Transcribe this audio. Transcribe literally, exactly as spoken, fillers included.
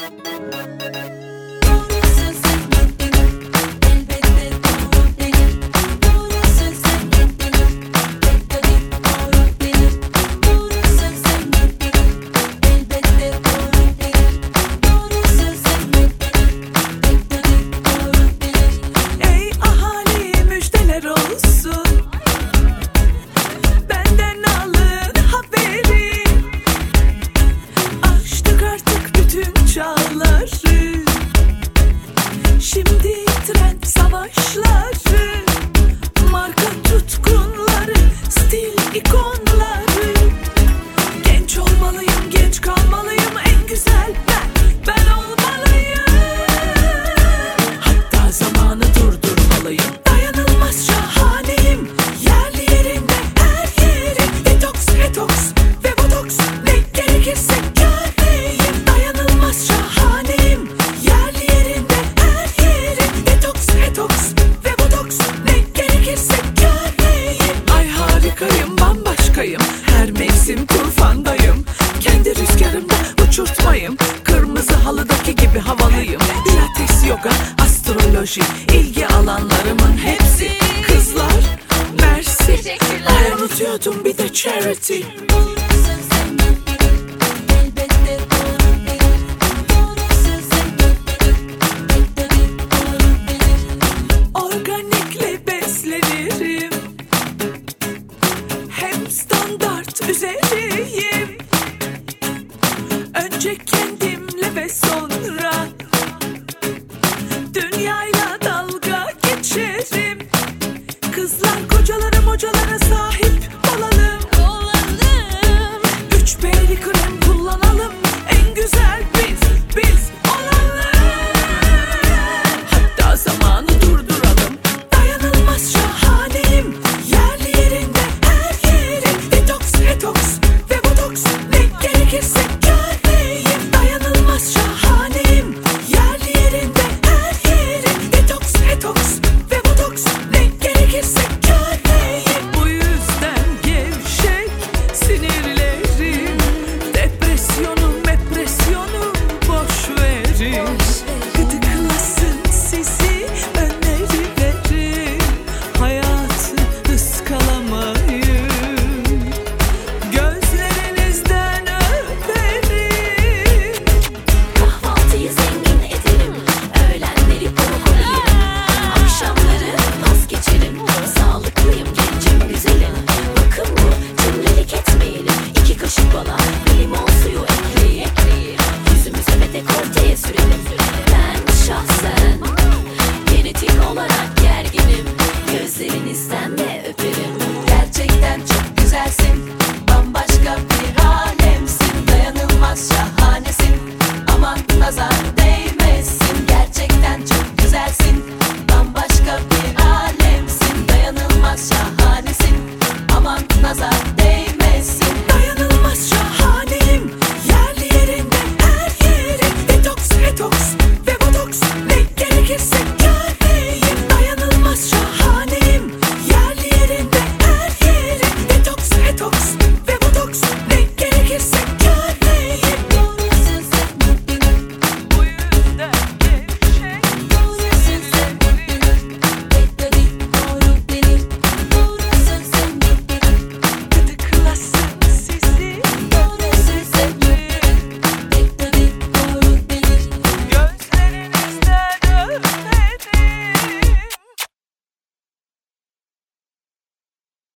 Şimdi trend savaşları, marka tutkunları, stil ikonları. Genç olmalıyım, genç kalmalıyım, en güzel ben, ben olmalıyım. Hatta zamanı durdurmalıyım. Dayanılmaz şahaneyim, yerli yerinde her yeri. Detoks, detoks ve botoks, ne gerekirse kârdeyim. Dayanılmaz şahaneyim, yerli yerinde her yeri. Detoks, detoks ve botoks, ne gerekirse kârdeyim. Ay harikayım, bambaşkayım, her mevsim turfandayım. Kendi rüzgarımda uçurtmayım, kırmızı halıdaki gibi havalıyım. Pilates, yoga, astroloji, ilgi alanlarımın hepsi kızlar. Mersi, ay unutuyordum bir de charity. Organikle beslenirim, hem standart üzeriyim. Önce kendimle ve sonra